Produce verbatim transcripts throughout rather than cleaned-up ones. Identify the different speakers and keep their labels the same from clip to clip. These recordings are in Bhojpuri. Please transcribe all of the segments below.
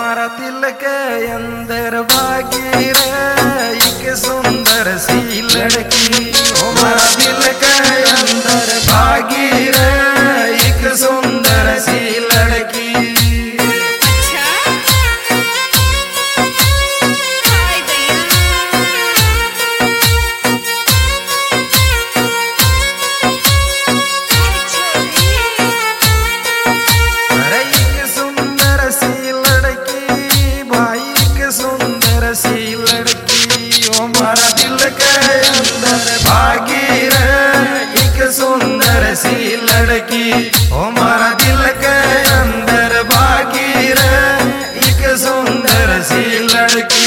Speaker 1: हमारा दिल के अंदर बागी रे एक सुंदर सी लड़की। हमारा दिल के अंदर बागी रे एक सुंदर सी लड़की। हमारा दिल के अंदर भागी रे एक सुंदर सी लड़की। हमारा दिल के अंदर भागी रे एक सुंदर सी लड़की।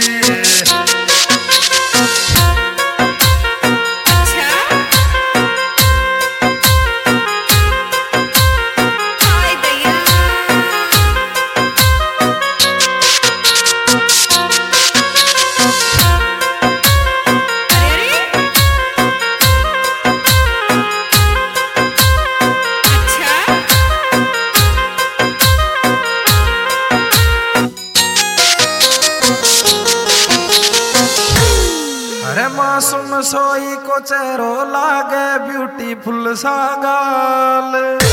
Speaker 1: मासूम सोई को चेहरो लागे ब्यूटीफुल सा गाल।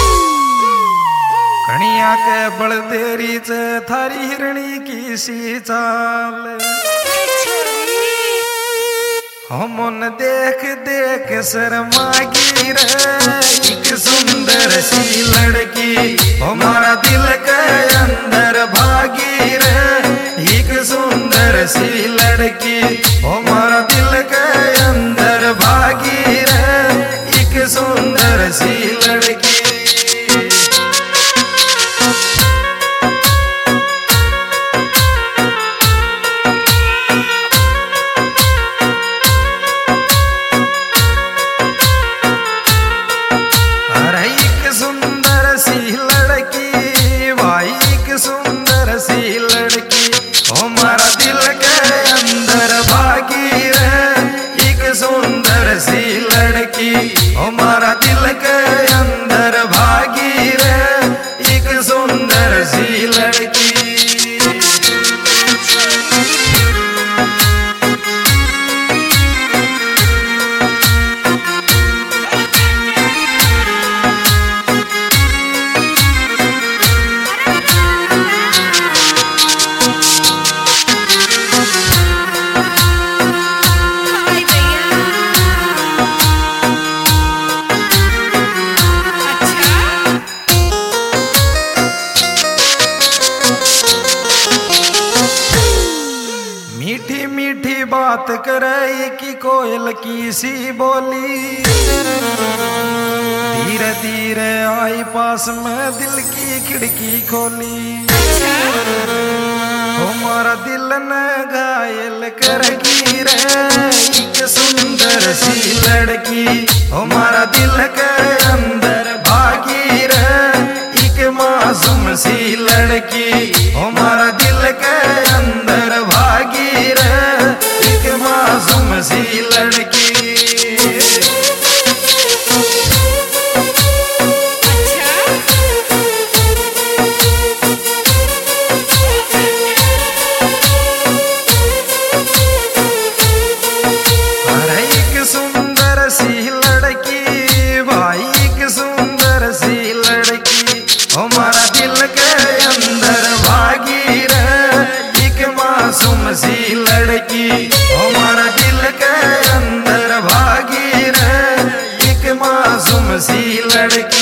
Speaker 1: कणिया के बड़ देरी से थारी हिरणी की सी चाल। हमन देख देख शर्मागी रे एक सुंदर सी लड़की। हमारा दिल के अंदर भागी रे एक सुंदर सी लड़की। हमारा दिल के अंदर भागी रे एक सुंदर सी लड़की। हमारा दिल के अंदर भागी रे एक सुंदर सी लड़की। हमारा दिल के अंदर भागी रे एक सुंदर सी लड़की। मीठी मीठी बात करे कि कोयल की सी बोली। धीरे धीरे आई पास में दिल की खिड़की खोली। हमारा दिल न घायल करगी रे एक सुंदर सी लड़की। हमारा दिल के अंदर भागी रे एक मासूम सी लड़की। हमारा दिल के अंदर भागी रे एक मासूम सी लड़की। सुंदर सी लड़की भाई एक सुंदर सी लड़की। हमारा दिल के अंदर भागी रे एक मासूम सी लड़की। हमारा दिल के अंदर भागी रे एक मासूम सी लड़की।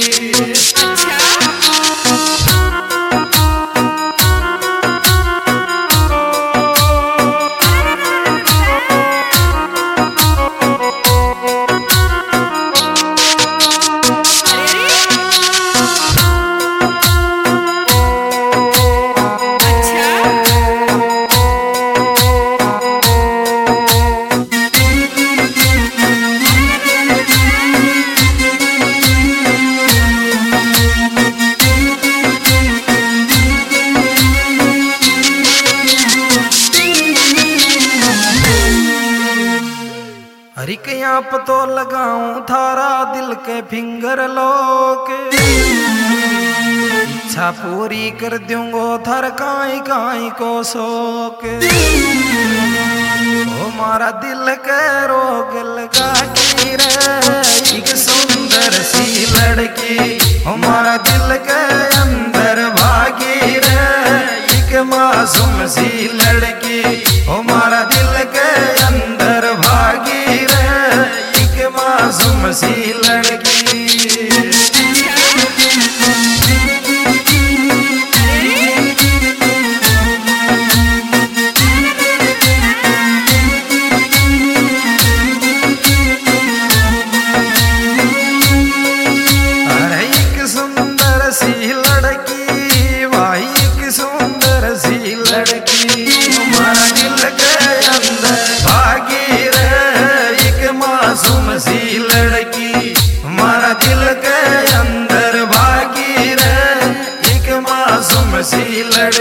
Speaker 1: हरिक यहाँ पतो लगाऊं थारा दिल के फिंगर लोक। इच्छा पूरी कर दूंगो थर काई काई को शोक। ओ मारा दिल के रोग लगा की रे एक सुंदर सी लड़की, ओ मारा दिल के अंदर भागी रे एक मासूम सी लड़की, ओ मारा दिल के अंदर भागी रे एक मासूम सी लड़की। सी लड़की हमारा दिल के अंदर भागी रे एक मासूम सी लड़की।